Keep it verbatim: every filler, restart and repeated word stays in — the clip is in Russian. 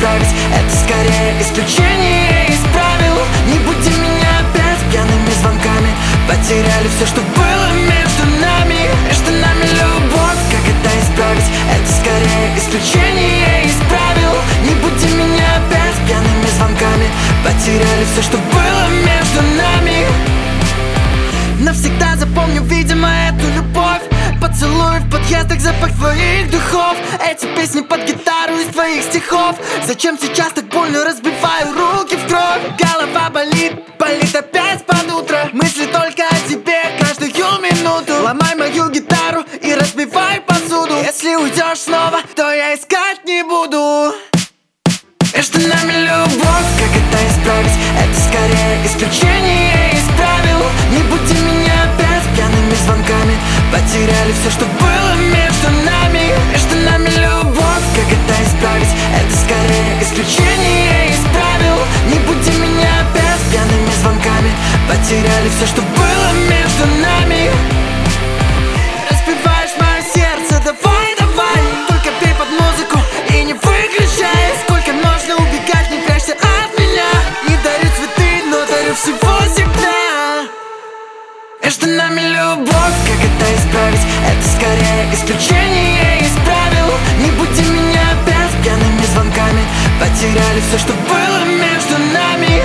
исправить, это скорее исключение из правил. Не буди меня опять пьяными звонками. Потеряли все, что было между нами. Между нами любовь, как это исправить, это скорее исключение из правил. Не буди меня опять пьяными звонками. Потеряли все, что было между нами. Навсегда запомню, видимо, эту любовь. Поцелуй в подъездах, запах твоих духов. Эти песни под гитару из твоих стихов. Зачем сейчас так больно разбиваю руки в кровь? Голова болит, болит опять под утро. Мысли только о тебе каждую минуту. Ломай мою гитару и разбивай посуду. Если уйдешь снова, то я искать не буду. Между нами любовь, как это исправить, это скорее исключение из правил. Не буди меня опять пьяными звонками. Потеряли все, что было между нами. Между нами любовь, как это исправить, это скорее исключение из правил. Не буди меня опять пьяными звонками. Потеряли все, что было между нами. Разбиваешь мое сердце, давай, давай. Только пей под музыку и не выключай. Сколько можно убегать, не прячься от меня. Не дарю цветы, но дарю всего себя. Между нами любовь, как это исправить, это скорее исключение из правил. Не буди меня опять пьяными звонками. Потеряли все, что было между нами.